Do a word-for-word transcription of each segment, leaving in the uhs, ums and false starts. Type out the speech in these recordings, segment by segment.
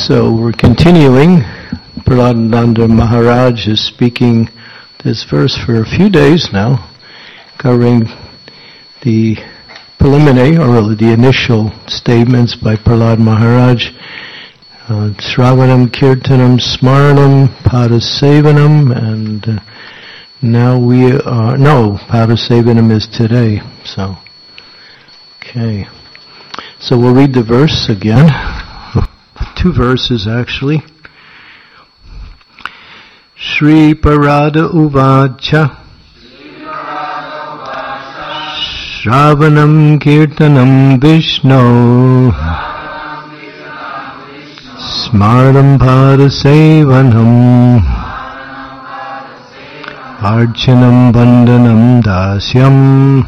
So we're continuing. Prahladananda Maharaj is speaking this verse for a few days now, covering the preliminary or the initial statements by Prahlad Maharaj. Uh, Shravanam, Kirtanam, Smaranam, Padasevanam, and uh, now we are, no, Padasevanam is today, so, okay. So we'll read the verse again. Two verses actually. Shri Parada Uvacha Shravanam Kirtanam Vishnu Smaranam Padasevanam Archanam Vandanam Dasyam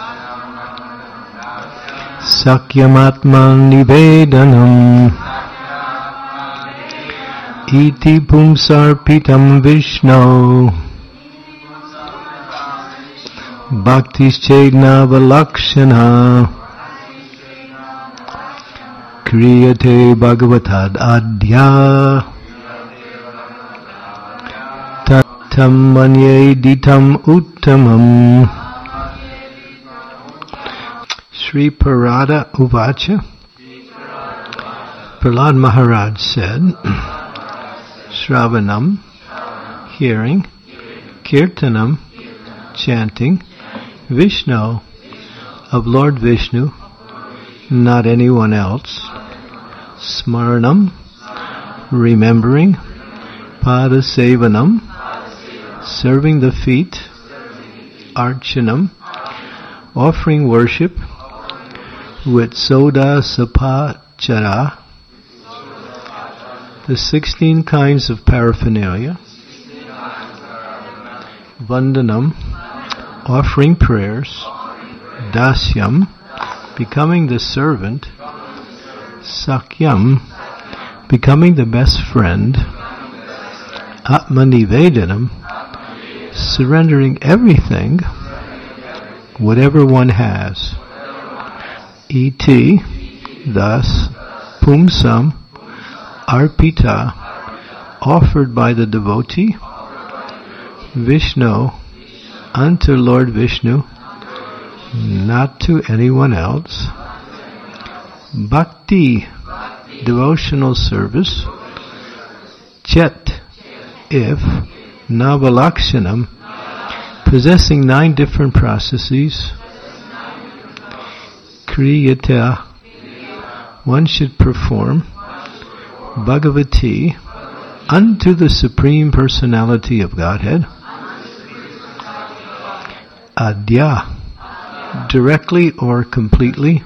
Sakyamatma Nivedanam Iti Pumsarpitam Vishnu Bhaktischednavalakshana Kriyate Bhagavatad Adya Tatam Manye Ditam Uttamam. Sri Parada Uvacha. Prahlad Maharaj said, Shravanam, hearing, Kirtanam, chanting, Vishnu, of Lord Vishnu, not anyone else, Smaranam, remembering, Padasevanam, serving the feet, Archanam, offering worship, with Soda Sapachara, the sixteen kinds of paraphernalia, Vandanam, offering prayers, Dasyam, becoming the servant, Sakyam, becoming the best friend, Atmanivedanam, surrendering everything, whatever one has, Iti, thus, Pumsam, Arpita, offered by the devotee, Vishnu, unto Lord Vishnu, not to anyone else, Bhakti, devotional service, Chet, if, Navalakshanam, possessing nine different processes, Kriyata, one should perform, Bhagavati, unto the Supreme Personality of Godhead, Adya, directly or completely,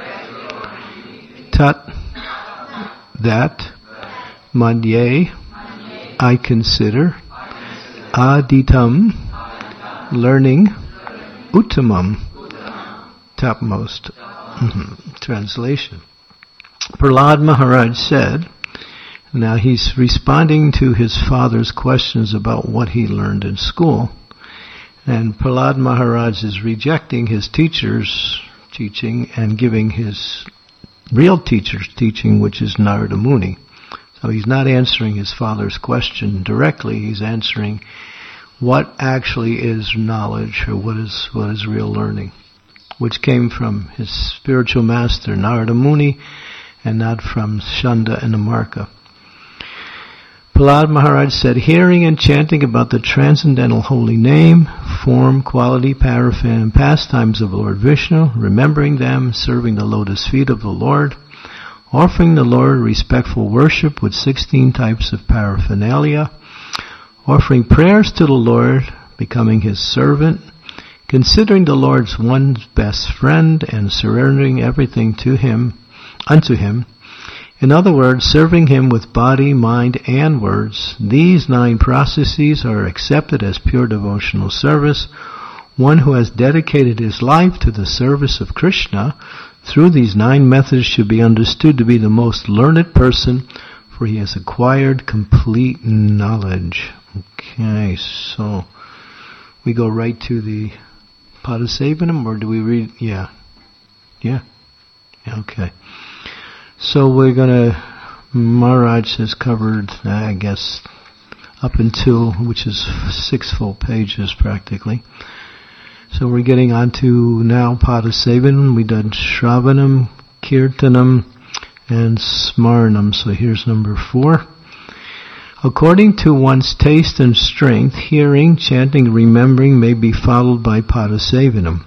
Tat, that, Madhye, I consider, Aditam, learning, Uttamam, topmost. Mm-hmm. Translation. Prahlad Maharaj said, now he's responding to his father's questions about what he learned in school. And Prahlad Maharaj is rejecting his teacher's teaching and giving his real teacher's teaching, which is Narada Muni. So he's not answering his father's question directly. He's answering what actually is knowledge, or what is what is real learning, which came from his spiritual master Narada Muni and not from Shanda and Amarka. Prahlad Maharaj said, hearing and chanting about the transcendental holy name, form, quality, paraphernalia, and pastimes of Lord Vishnu, remembering them, serving the lotus feet of the Lord, offering the Lord respectful worship with sixteen types of paraphernalia, offering prayers to the Lord, becoming His servant, considering the Lord's one's best friend, and surrendering everything to Him, unto Him. In other words, serving Him with body, mind, and words. These nine processes are accepted as pure devotional service. One who has dedicated his life to the service of Krishna through these nine methods should be understood to be the most learned person, for he has acquired complete knowledge. Okay, so we go right to the Padasevanam, or do we read? Yeah. Yeah. Okay. So we're going to Maharaj has covered, I guess, up until, which is six full pages practically. So we're getting on to now Padasevanam. We've done Shravanam, Kirtanam, and Smarnam. So here's number four. According to one's taste and strength, hearing, chanting, remembering may be followed by Padasevanam.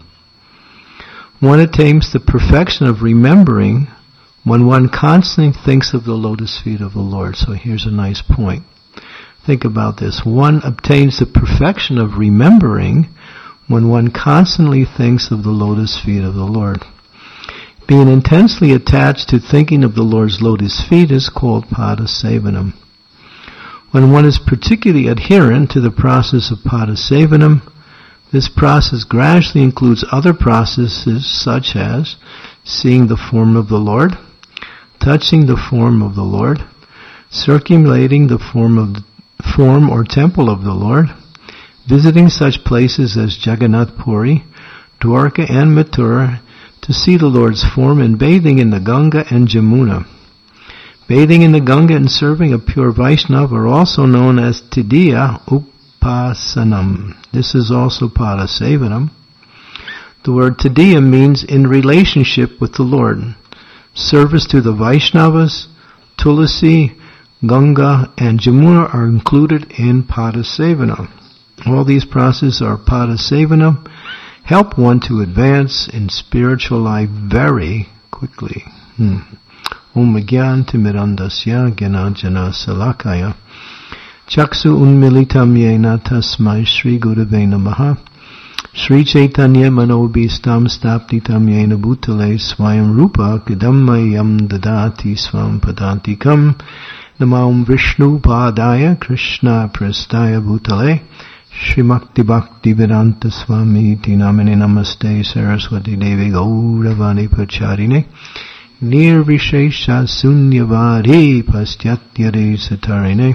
One attains the perfection of remembering when one constantly thinks of the lotus feet of the Lord. So here's a nice point. Think about this. One obtains the perfection of remembering when one constantly thinks of the lotus feet of the Lord. Being intensely attached to thinking of the Lord's lotus feet is called Padasevanam. When one is particularly adherent to the process of Padasevanam, this process gradually includes other processes such as seeing the form of the Lord, touching the form of the Lord, circulating the form of the form or temple of the Lord, visiting such places as Jagannath Puri, Dwarka and Mathura to see the Lord's form, and bathing in the Ganga and Jamuna. Bathing in the Ganga and serving a pure Vaishnava are also known as Tidiya Upasanam. This is also Padasevanam. The word Tidiya means in relationship with the Lord. Service to the Vaishnavas, Tulasi, Ganga, and Jamuna are included in Padasevanam. All these processes are Padasevanam, help one to advance in spiritual life very quickly. Hmm. Om Gyan Timirandasya Gyanajana Salakaya Chaksu Unmilitam Yena Tasmai Shri Gurave Namaha Shri Chaitanya Manobhistam Staptitam Yena Bhutale Swayam Rupa Kidammayam Dadati Swam Padantikam Namam Vishnu Padaya Krishna Prastaya Bhutale Shrimakti Bhakti Vedanta Swami Tinamini Namaste Saraswati Devi Gauravani Pacharine Nirvishesha Sunyavadi Pastyatya Satarine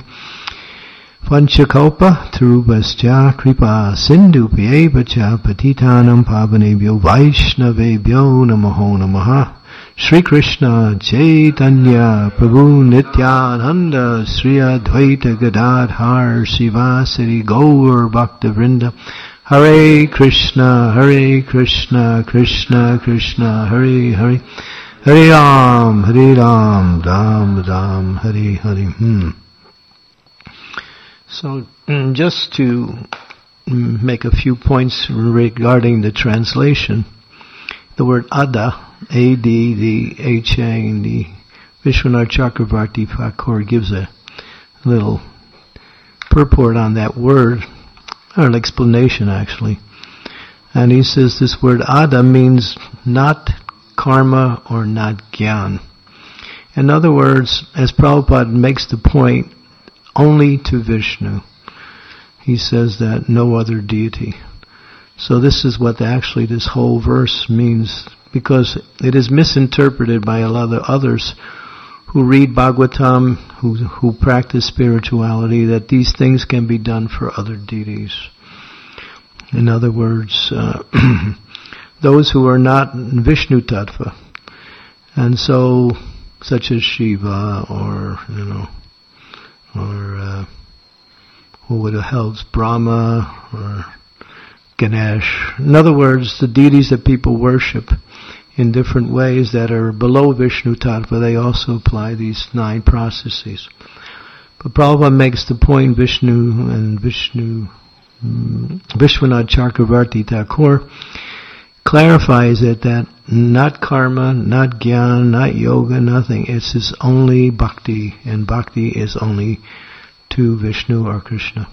Panchakalpa Tarubhascha Kripa Sindhu Pyevacha Patitanam Pavanebhyo Vaishnavebhyo Namaho Namaha Shri Krishna Chaitanya Prabhu Nityananda Sri Advaita Gadadhar Sivasari Gaur Bhakta Vrinda Hare Krishna Hare Krishna Krishna Krishna Hare Hare Hare Ram Hare Ram Ram Ram Hare Hare. Hmm. So just to make a few points regarding the translation, the word Ada, A D D H A, and the Vishwanath Chakravarti Thakur gives a little purport on that word, or an explanation actually. And he says this word Ada means not karma or not gyan. In other words, as Prabhupada makes the point, only to Vishnu. He says that no other deity. So this is what actually this whole verse means, because it is misinterpreted by a lot of others who read Bhagavatam, who who practice spirituality, that these things can be done for other deities. In other words, uh, those who are not Vishnu Tattva, and so such as Shiva or you know, or uh, who would have held Brahma or Ganesh. In other words, the deities that people worship in different ways that are below Vishnu Tattva, they also apply these nine processes. But Prabhupada makes the point, Vishnu and Vishnu, um, Vishwanath Chakravarti Thakur clarifies it that not karma, not jnana, not yoga, nothing. It's just only bhakti, and bhakti is only to Vishnu or Krishna.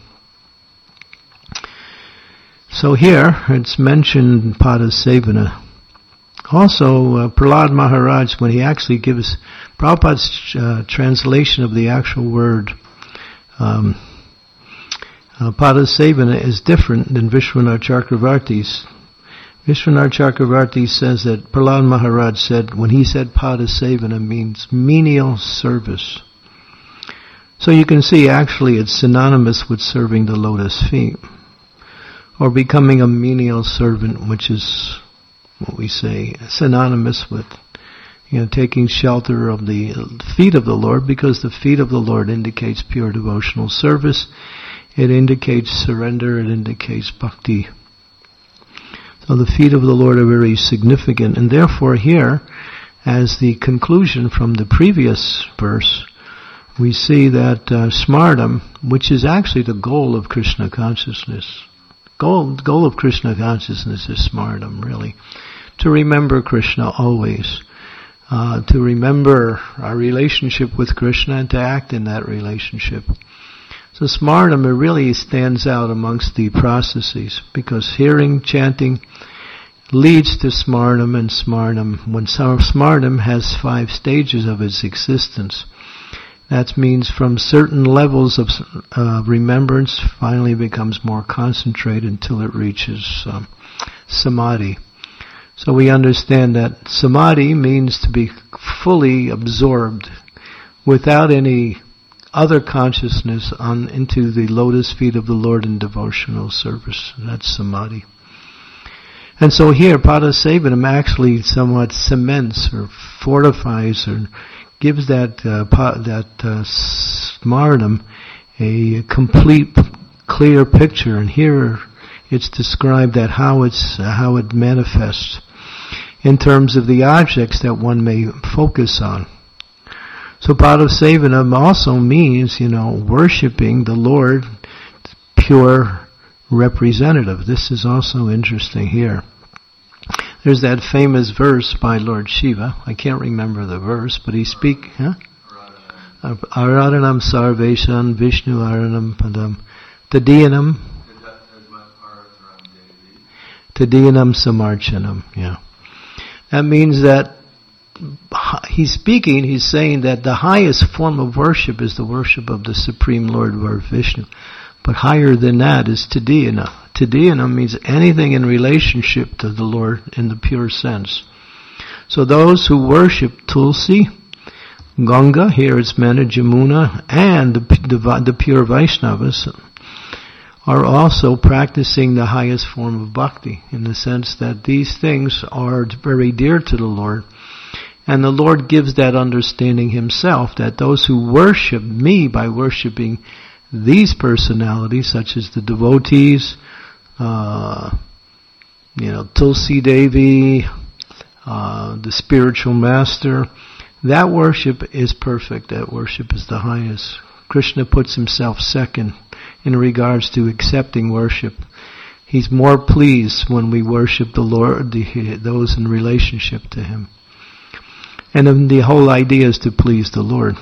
So here, it's mentioned Padasevana. Also, uh, Prahlad Maharaj, when he actually gives Prabhupada's uh, translation of the actual word, um, uh, Padasevana is different than Vishwanath Chakravarti's. Vishwanath Chakravarti says that Prahlad Maharaj said, when he said Padasevana means menial service. So you can see actually it's synonymous with serving the lotus feet, or becoming a menial servant, which is what we say synonymous with, you know, taking shelter of the feet of the Lord, because the feet of the Lord indicates pure devotional service. It indicates surrender. It indicates bhakti. So the feet of the Lord are very significant, and therefore here, as the conclusion from the previous verse, we see that uh, smartam, which is actually the goal of Krishna consciousness, goal goal of Krishna consciousness is smartam, really, to remember Krishna always, uh, to remember our relationship with Krishna and to act in that relationship. So smartam really stands out amongst the processes, because hearing, chanting leads to smartam, and smartam, when smartam has five stages of its existence. That means from certain levels of uh, remembrance, finally becomes more concentrated until it reaches um, samadhi. So we understand that samadhi means to be fully absorbed without any other consciousness on into the lotus feet of the Lord in devotional service. That's samadhi. And so here, Padasevanam actually somewhat cements or fortifies or gives that uh, that uh, smartam a complete, clear picture. And here it's described that how it's uh, how it manifests in terms of the objects that one may focus on. So Padasevanam also means, you know, worshiping the Lord, pure representative. This is also interesting here. There's that famous verse by Lord Shiva. I can't remember the verse, but he speak, huh? Aradhanam sarveshan Vishnu aranam padam tadiyanam tadiyanam samarchanam. Yeah. That means that he's speaking, he's saying that the highest form of worship is the worship of the Supreme Lord, Lord Vishnu. But higher than that is Tadiyana. Tadiyana means anything in relationship to the Lord in the pure sense. So those who worship Tulsi, Ganga, here it's Mena, Jamuna, and the, the, the pure Vaishnavas are also practicing the highest form of bhakti, in the sense that these things are very dear to the Lord. And the Lord gives that understanding himself, that those who worship me by worshiping these personalities, such as the devotees, uh, you know, Tulsi Devi, uh, the spiritual master, that worship is perfect. That worship is the highest. Krishna puts himself second in regards to accepting worship. He's more pleased when we worship the Lord, the, those in relationship to him. And then the whole idea is to please the Lord.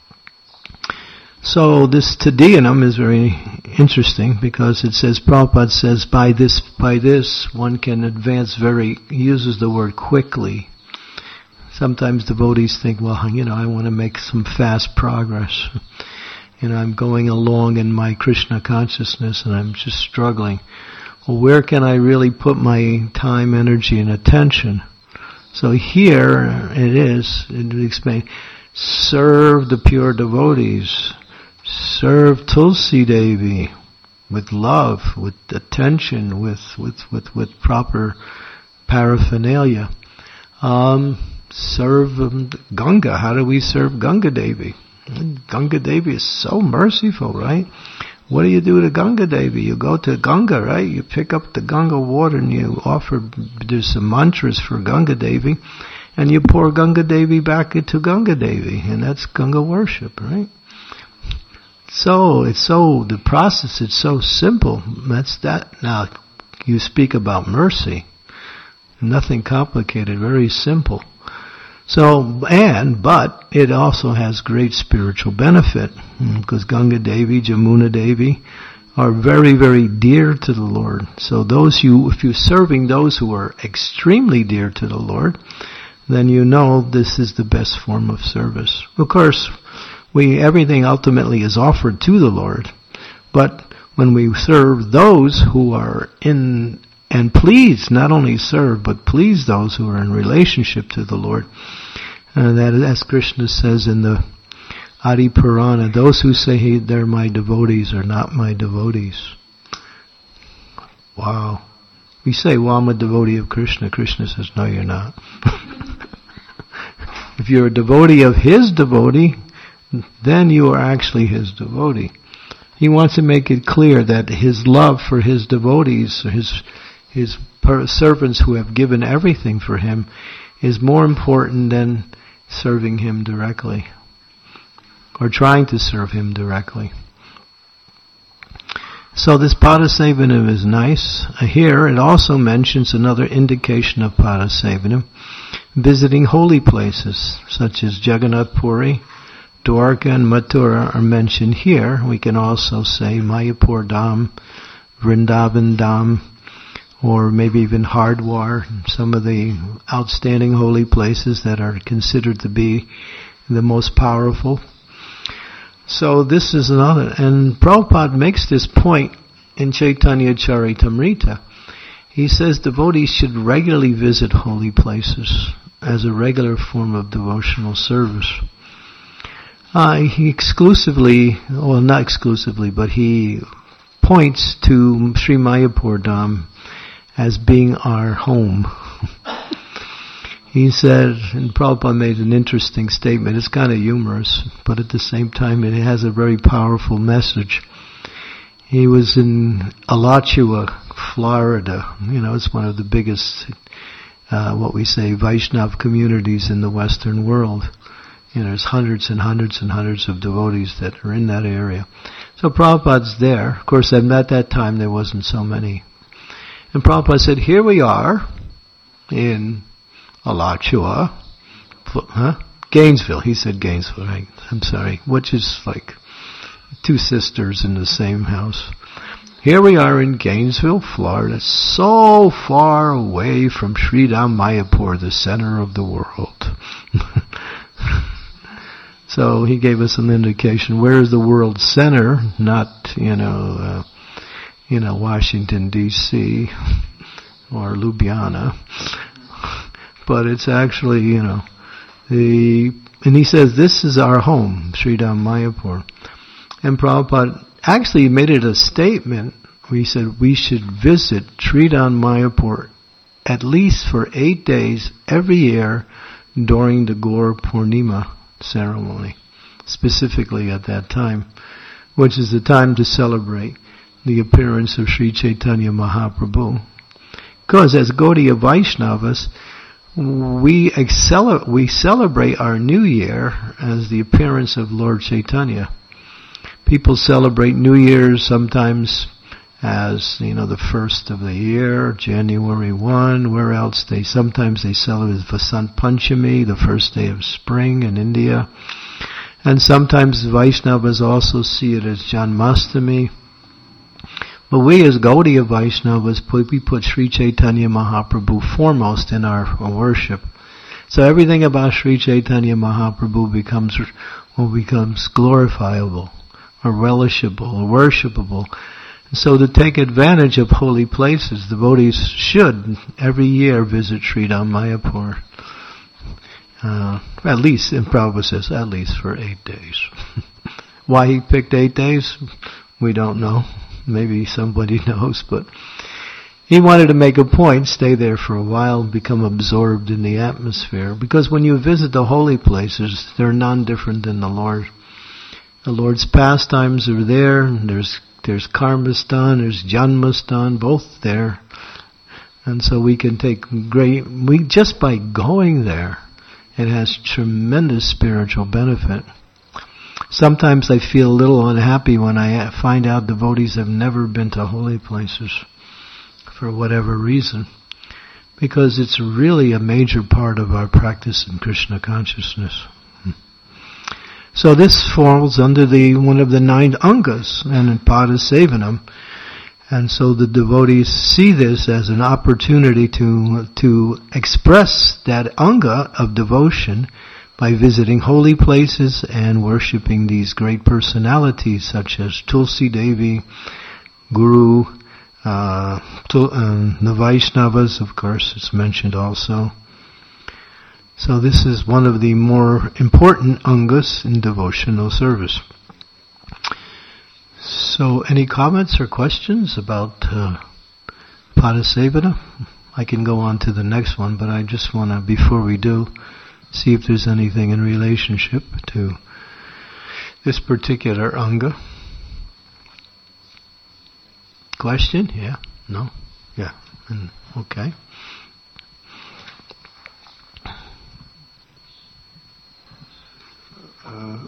So this Tadiyanam is very interesting, because it says, Prabhupada says, by this, by this one can advance very, he uses the word quickly. Sometimes devotees think, well, you know, I want to make some fast progress. And I'm going along in my Krishna consciousness and I'm just struggling. Well, where can I really put my time, energy, and attention? So here it is, it explains, serve the pure devotees. Serve Tulsi Devi with love, with attention, with with with, with proper paraphernalia. Um, serve um, Ganga. How do we serve Ganga Devi? Ganga Devi is so merciful, right? What do you do to Ganga Devi? You go to Ganga, right? You pick up the Ganga water and you offer, there's some mantras for Ganga Devi, and you pour Ganga Devi back into Ganga Devi, and that's Ganga worship, right? So, it's so, the process is so simple. That's that. Now, you speak about mercy. Nothing complicated, very simple. So, and, but, it also has great spiritual benefit, because Ganga Devi, Jamuna Devi are very, very dear to the Lord. So those you, if you're serving those who are extremely dear to the Lord, then you know this is the best form of service. Of course, we, everything ultimately is offered to the Lord, but when we serve those who are in, and please, not only serve, but please those who are in relationship to the Lord, uh, that, as Krishna says in the Adi Purana, those who say hey, they're my devotees are not my devotees. Wow. We say, well, I'm a devotee of Krishna. Krishna says, no, you're not. If you're a devotee of his devotee, then you are actually his devotee. He wants to make it clear that his love for his devotees, his his servants who have given everything for him, is more important than serving him directly, or trying to serve him directly. So this Padasevanam is nice. Here it also mentions another indication of Padasevanam, visiting holy places, such as Jagannath Puri, Dwarka and Mathura are mentioned here. We can also say Mayapur Dham, Vrindavan Dham, or maybe even Hardwar, some of the outstanding holy places that are considered to be the most powerful. So this is another, and Prabhupada makes this point in Chaitanya Charitamrita. He says devotees should regularly visit holy places as a regular form of devotional service. Uh, he exclusively, well not exclusively, but he points to Sri Mayapur Dham as being our home. He said, and Prabhupada made an interesting statement, it's kind of humorous, but at the same time it has a very powerful message. He was in Alachua, Florida. You know, it's one of the biggest, uh, what we say, Vaishnav communities in the Western world. You know, there's hundreds and hundreds and hundreds of devotees that are in that area. So Prabhupada's there. Of course, at that time there wasn't so many. And Prabhupada said, here we are in Alachua, huh? Gainesville. He said Gainesville, right? I'm sorry. Which is like two sisters in the same house. Here we are in Gainesville, Florida, so far away from Sridham Mayapur, the center of the world. So he gave us an indication. Where is the world center? Not, you know, uh, you know, Washington D C or Ljubljana, but it's actually, you know, the. And he says this is our home, Sridham Mayapur. And Prabhupada actually made it a statement. We said we should visit Sridham Mayapur at least for eight days every year during the Gaur Purnima ceremony, specifically at that time, which is the time to celebrate the appearance of Sri Chaitanya Mahaprabhu. Because as Gaudiya Vaishnavas, we, excel- we celebrate our new year as the appearance of Lord Chaitanya. People celebrate New Year's sometimes as, you know, the first of the year, January first. Where else? They sometimes they celebrate Vasant Panchami, the first day of spring in India. And sometimes Vaishnavas also see it as Janmashtami. But we as Gaudiya Vaishnavas, we put Sri Chaitanya Mahaprabhu foremost in our worship. So everything about Sri Chaitanya Mahaprabhu becomes, well, becomes glorifiable, or relishable, or worshipable. So to take advantage of holy places, devotees should every year visit Sridham Mayapur. Uh, at least, and Prabhupada says, at least for eight days. Why he picked eight days, we don't know. Maybe somebody knows, but he wanted to make a point, stay there for a while, become absorbed in the atmosphere. Because when you visit the holy places, they're none different than the Lord. The Lord's pastimes are there, and there's There's Karmastan, there's Janmastan, both there. And so we can take great, we just by going there, it has tremendous spiritual benefit. Sometimes I feel a little unhappy when I find out devotees have never been to holy places for whatever reason. Because it's really a major part of our practice in Krishna consciousness. So this falls under the one of the nine angas and in Padasevanam. And so the devotees see this as an opportunity to to express that anga of devotion by visiting holy places and worshipping these great personalities such as Tulsi Devi, Guru, uh, um, the Vaishnavas, of course, it's mentioned also. So this is one of the more important angas in devotional service. So any comments or questions about uh, Padasevana? I can go on to the next one, but I just want to, before we do, see if there's anything in relationship to this particular anga. Question? Yeah? No? Yeah. And, okay. Uh,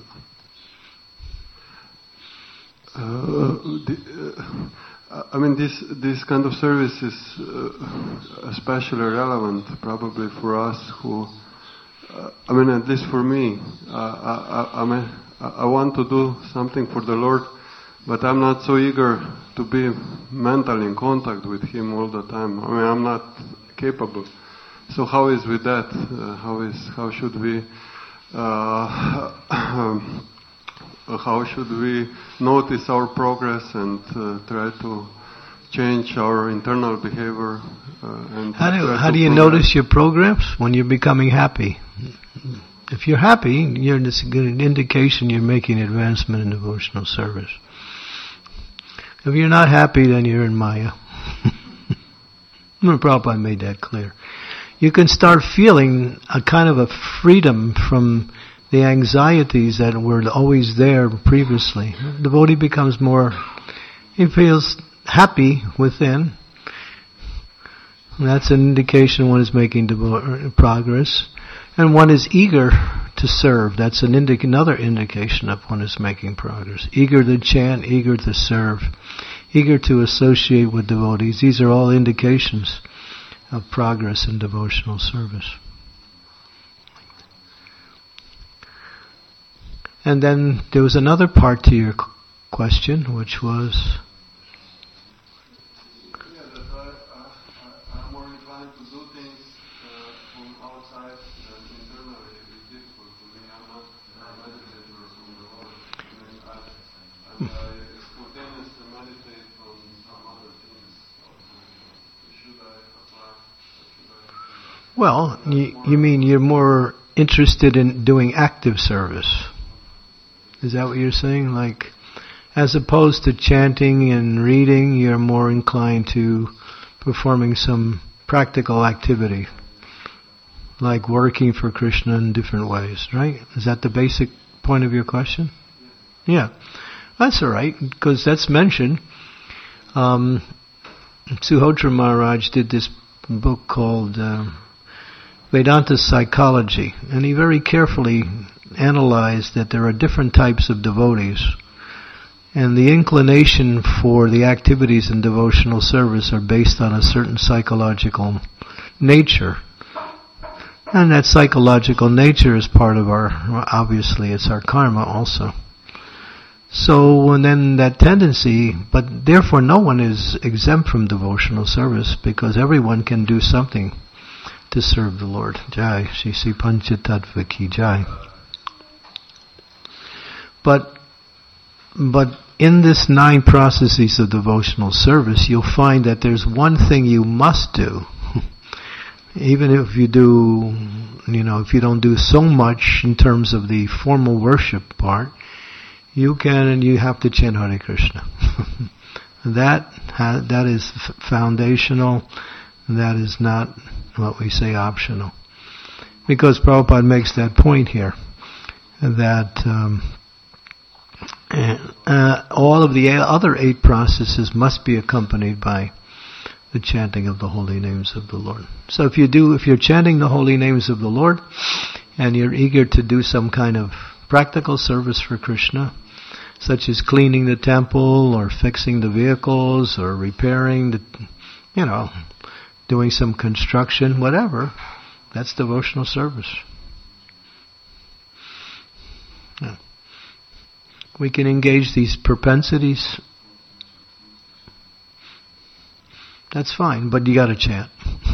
uh, the, uh, I mean, this this kind of service is uh, especially relevant, probably for us who. Uh, I mean, at least for me, uh, I, I, I mean, I want to do something for the Lord, but I'm not so eager to be mentally in contact with Him all the time. I mean, I'm not capable. So how is with that? Uh, how is how should we? Uh, how should we notice our progress and uh, try to change our internal behavior? Uh, and how do how do you progress. Notice your progress? When you're becoming happy. If you're happy, you're this a good indication you're making advancement in devotional service. If you're not happy, then you're in Maya. Prabhupada made that clear. You can start feeling a kind of a freedom from the anxieties that were always there previously. The devotee becomes more, he feels happy within. That's an indication one is making devo- progress. And one is eager to serve. That's an indi- another indication of one is making progress. Eager to chant, eager to serve, eager to associate with devotees. These are all indications of progress in devotional service. And then there was another part to your question, which was... Yeah, that I, I, I'm more inclined to do things uh, from outside than internally. It's difficult for me. I'm not a meditator from the Lord. I mean, I, and I spontaneously meditate on some other things. Should I apply? Should I, well, you, you mean you're more interested in doing active service? Is that what you're saying? Like, as opposed to chanting and reading, you're more inclined to performing some practical activity, like working for Krishna in different ways, right? Is that the basic point of your question? Yeah. That's all right, because that's mentioned. Um, Suhotra Maharaj did this book called uh, Vedanta Psychology, and he very carefully analyzed that there are different types of devotees, and the inclination for the activities in devotional service are based on a certain psychological nature. And that psychological nature is part of our, obviously it's our karma also. So, and then that tendency, but therefore no one is exempt from devotional service, because everyone can do something to serve the Lord. Jai, Shri Sri Panchatattva Ki Jai. But, but in this nine processes of devotional service, you'll find that there's one thing you must do. Even if you do, you know, if you don't do so much in terms of the formal worship part, you can and you have to chant Hare Krishna. that ha- that is f- foundational. That is not what we say optional. Because Prabhupada makes that point here, that um, uh, all of the other eight processes must be accompanied by the chanting of the holy names of the Lord. So if you do, if you're chanting the holy names of the Lord, and you're eager to do some kind of practical service for Krishna, such as cleaning the temple, or fixing the vehicles, or repairing the, you know, doing some construction, whatever, that's devotional service. Yeah. We can engage these propensities. That's fine, but you got to chant.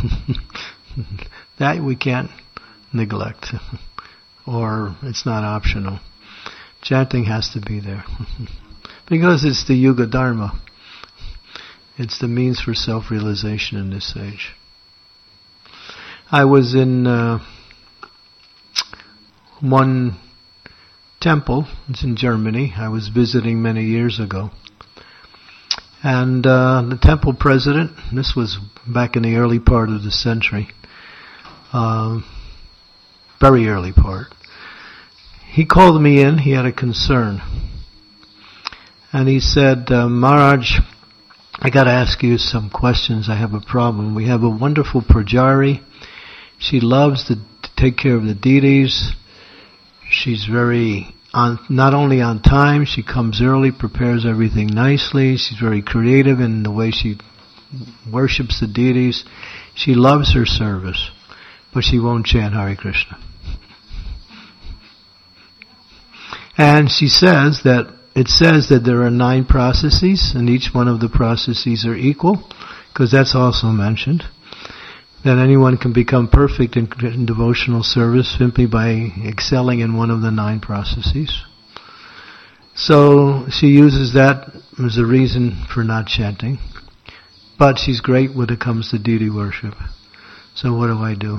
That we can't neglect, or it's not optional. Chanting has to be there because it's the Yuga Dharma. It's the means for self-realization in this age. I was in uh, one temple. It's in Germany. I was visiting many years ago. And uh, the temple president, this was back in the early part of the century, uh, very early part. He called me in, he had a concern. And he said, uh, Maharaj, I got to ask you some questions. I have a problem. We have a wonderful Pujari. She loves to, to take care of the deities. She's very, on, not only on time, she comes early, prepares everything nicely. She's very creative in the way she worships the deities. She loves her service, but she won't chant Hare Krishna. And she says that it says that there are nine processes, and each one of the processes are equal, because that's also mentioned. That anyone can become perfect in, in devotional service simply by excelling in one of the nine processes. So she uses that as a reason for not chanting. But she's great when it comes to deity worship. So what do I do?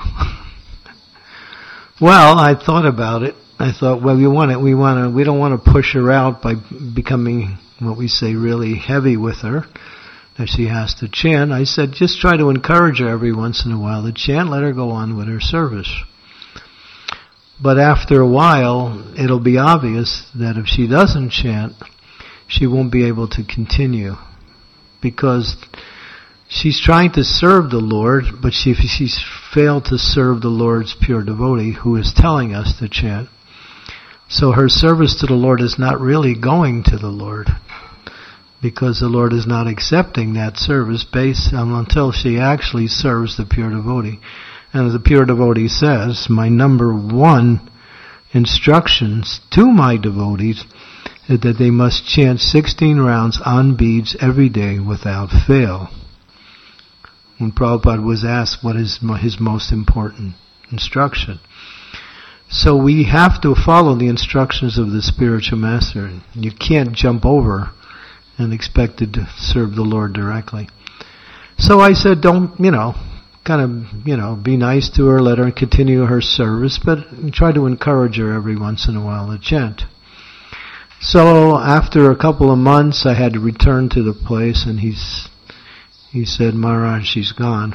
Well, I thought about it. I thought, well, we want it. We want to. We don't want to push her out by becoming what we say really heavy with her, that she has to chant. I said, just try to encourage her every once in a while to chant. Let her go on with her service. But after a while, it'll be obvious that if she doesn't chant, she won't be able to continue, because she's trying to serve the Lord, but she, she's failed to serve the Lord's pure devotee, who is telling us to chant. So her service to the Lord is not really going to the Lord, because the Lord is not accepting that service based on until she actually serves the pure devotee. And as the pure devotee says, my number one instructions to my devotees is that they must chant sixteen rounds on beads every day without fail. When Prabhupada was asked what is his most important instruction. So we have to follow the instructions of the spiritual master. You can't jump over and expect to serve the Lord directly. So I said, don't, you know, kind of, you know, be nice to her, let her continue her service, but try to encourage her every once in a while to chant. So after a couple of months, I had to return to the place, and he's, he said, Maharaj, she's gone.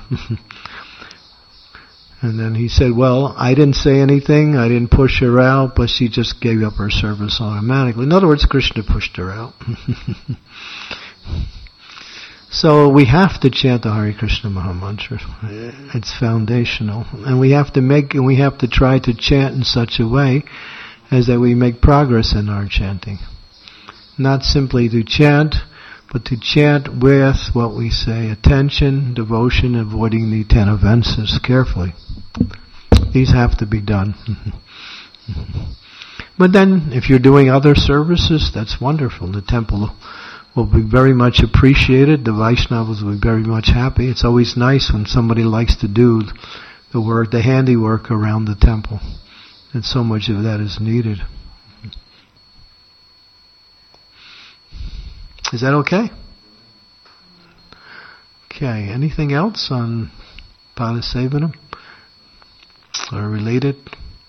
And then he said, well, I didn't say anything, I didn't push her out, but she just gave up her service automatically. In other words, Krishna pushed her out. So we have to chant the Hare Krishna Mahamantra. It's foundational. And we have to make, and we have to try to chant in such a way as that we make progress in our chanting. Not simply to chant, but to chant with what we say, attention, devotion, avoiding the ten offenses carefully. These have to be done. But then, if you're doing other services, that's wonderful. The temple will be very much appreciated. The Vaishnavas will be very much happy. It's always nice when somebody likes to do the work, the handiwork around the temple. And so much of that is needed. Is that okay? Okay, anything else on Padasevanam? Or related?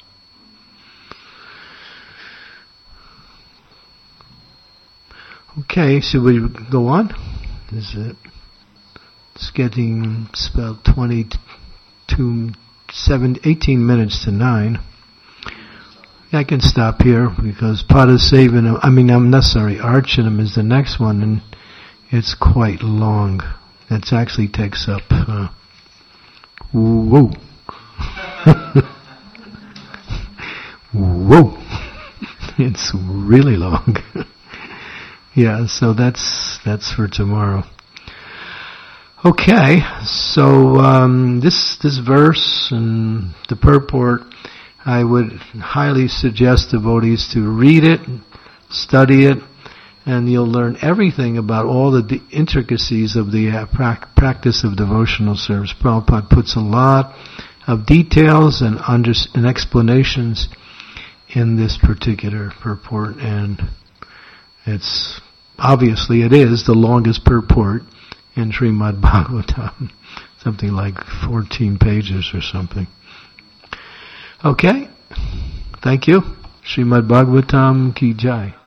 Okay, should we go on? Is it? It's getting about twenty-two, seven, eighteen minutes to nine. I can stop here because Padasevanam, I mean, I'm not sorry, Archanam is the next one, and it's quite long. It actually takes up, uh, whoa. Whoa. It's really long. Yeah, so that's, that's for tomorrow. Okay, so, um, this, this verse and the purport, I would highly suggest devotees to read it, study it, and you'll learn everything about all the de- intricacies of the uh, pra- practice of devotional service. Prabhupada puts a lot of details and, under- and explanations in this particular purport, and it's obviously it is the longest purport in Srimad Bhagavatam, something like fourteen pages or something. Okay, thank you. Srimad Bhagavatam ki jai.